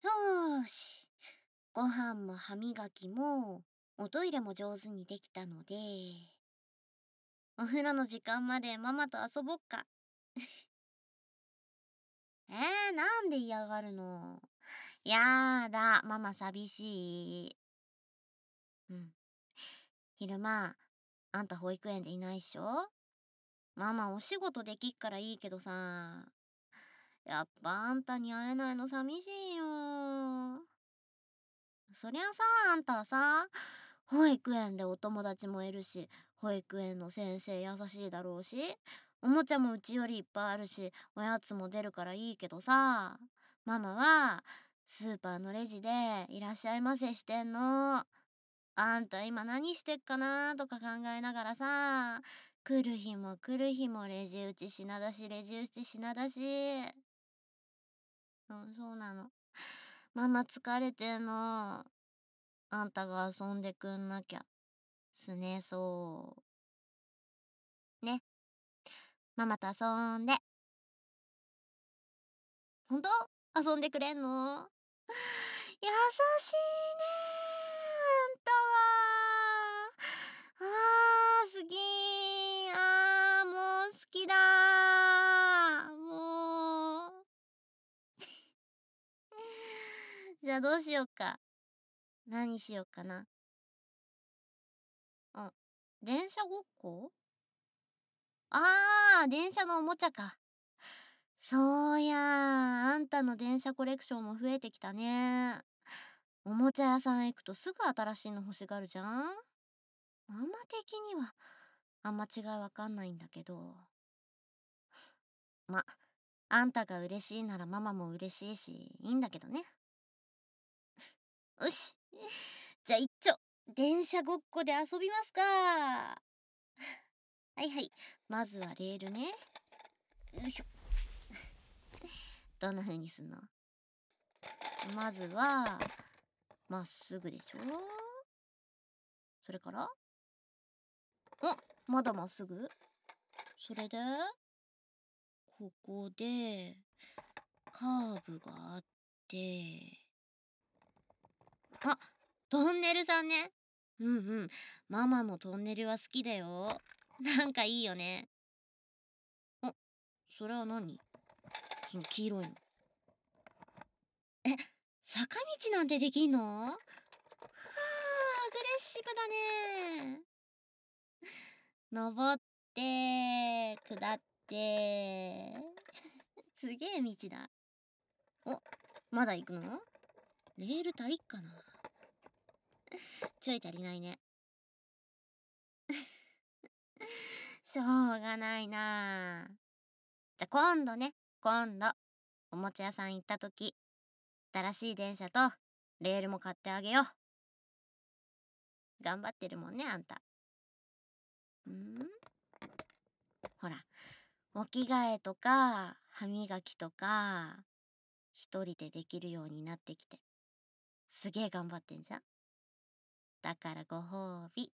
よーし。ご飯も歯磨きも、おトイレも上手にできたので、お風呂の時間までママと遊ぼっか。なんで嫌がるの？やだ、ママ寂しい。うん。昼間、あんた保育園でいないっしょ？ママお仕事できっからいいけどさ、やっぱあんたに会えないの寂しいよ。そりゃさ、あんたはさ、保育園でお友達もいるし、保育園の先生優しいだろうし、おもちゃもうちよりいっぱいあるし、おやつも出るからいいけどさ、ママはスーパーのレジでいらっしゃいませしてんの。あんた今何してっかなとか考えながらさ、来る日も来る日もレジ打ち品出しレジ打ち品出し。うん、そうなの。ママ疲れてんの。あんたが遊んでくんなきゃ。すねそう。ね。ママと遊んで。ほんと？遊んでくれんの？優しいねあんたは。好きもう好きだもう。じゃあどうしよっか。何しよっかな。あ、電車ごっこ？電車のおもちゃか。そうや、あんたの電車コレクションも増えてきたね。おもちゃ屋さん行くとすぐ新しいの欲しがるじゃん。ママ的にはあんま違いわかんないんだけど。ま、あんたが嬉しいならママも嬉しいし、いいんだけどね。よし。じゃあ一丁、電車ごっこで遊びますか。はいはい。まずはレールね。よいしょ。どんな風にすんの？まずは、まっすぐでしょ。それからまだまっすぐ？それで、ここで、カーブがあって、あ、トンネルさんね。うんうん。ママもトンネルは好きだよ。なんかいいよね。あ、それは何？その黄色いの。え、坂道なんてできんの？アグレッシブだね。登って、下って。すげえ道だ。お、まだ行くの？レール足りっかな？ちょい足りないね。しょうがないな。じゃ、今度ね、今度、おもちゃ屋さん行った時、新しい電車とレールも買ってあげよう。頑張ってるもんね、あんた。ん？ほら、お着替えとか、歯磨きとか、一人でできるようになってきて、すげえ頑張ってんじゃん。だからご褒美。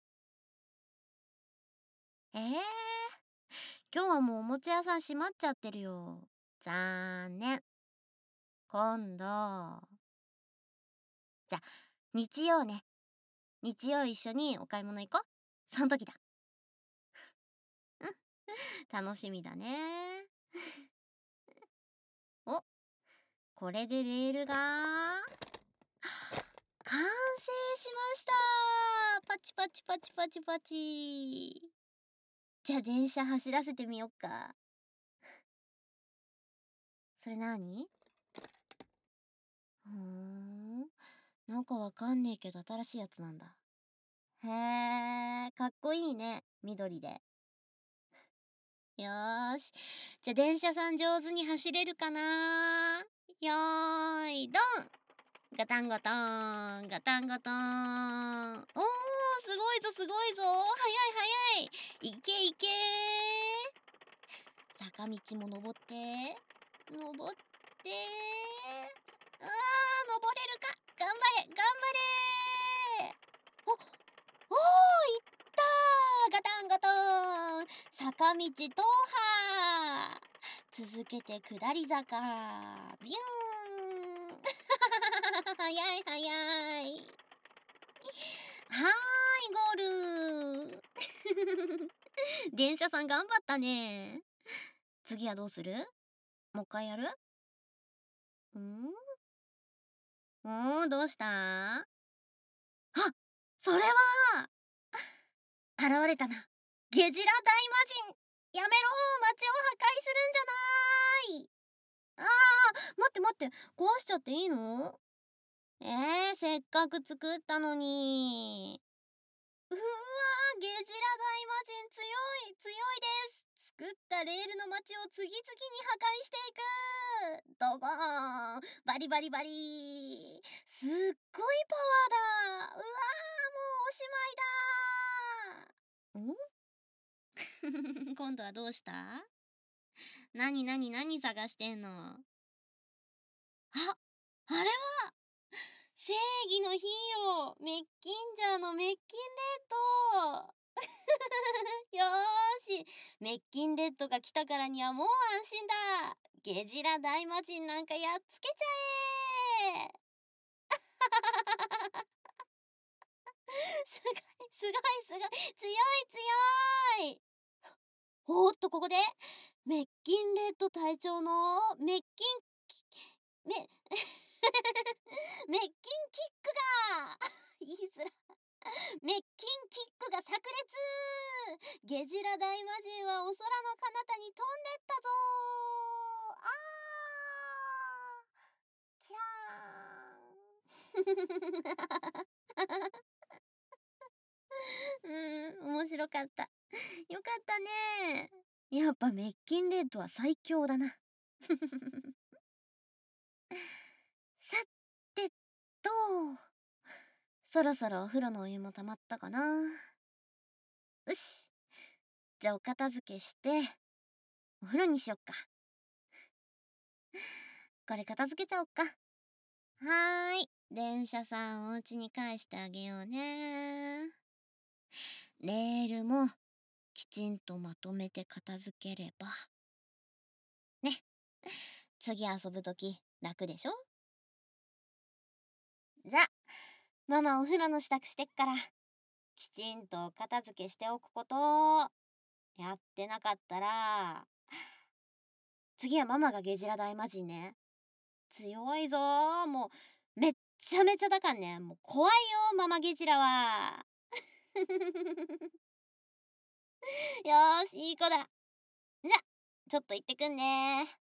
ええ今日はもうおもちゃ屋さん閉まっちゃってるよ。残念。今度、じゃ、日曜ね。日曜一緒にお買い物行こう。そん時だ。うん、楽しみだね。お、これでレールが完成しました。パチパチパチパチパチ。じゃあ電車走らせてみよっか。それなに？ふーん。なんかわかんねえけど新しいやつなんだ。へえ、かっこいいね。緑で。よーし。じゃあ電車さん上手に走れるかな？よーい、ドン！ガタンゴトーン、ガタンゴトーン。おー、すごいぞすごいぞ。速い速い。いけいけー。坂道も登って、登って、登れるか？頑張れ頑張れー。お、おー、いったー。ガタンゴトーン。坂道踏破。続けて下り坂。ビューン。 ーい、ゴール電車さん頑張ったね。次はどうする？もう一回やる？ん？どうした？あ、それは現れたな。ゲジラ大魔人。やめろ、街を破壊するんじゃない。待って待って、壊しちゃっていいの？せっかく作ったのに。うわー、ゲジラ大魔人強い、強いです。作ったレールの街を次々に破壊していく。ドゴーン、バリバリバリ。すっごいパワーだ。うわー、もうおしまいだ。今度はどうした？何探してんの？あ、あれは正義のヒーロー、メッキンジャーのメッキンレッド。よーし、メッキンレッドが来たからにはもう安心だ。ゲジラ大魔人なんかやっつけちゃえ。すごい、すごい、すごい、強い、強い。おっと、ここでメッキンレッド隊長のメッキンメメッキンキックが言いづら。メッキンキックが炸裂。ゲジラ大魔人はお空の彼方に飛んでったぞー。キャーン。面白かった。よかったね。やっぱメッキンレッドは最強だな。さてと、そろそろお風呂のお湯も溜まったかな。よし。じゃあお片付けして、お風呂にしよっか。これ片付けちゃおっか。はーい。電車さんお家に返してあげようね。レールもきちんとまとめて片付ければ。ね。次遊ぶとき楽でしょ？じゃあ、ママお風呂の支度してっから、きちんと片付けしておくこと、やってなかったら、次はママがゲジラ大魔人ね。強いぞー。もう、めっちゃめちゃだかんね。もう怖いよ、ママゲジラは。よーし、いい子だ。じゃ、ちょっと行ってくんね。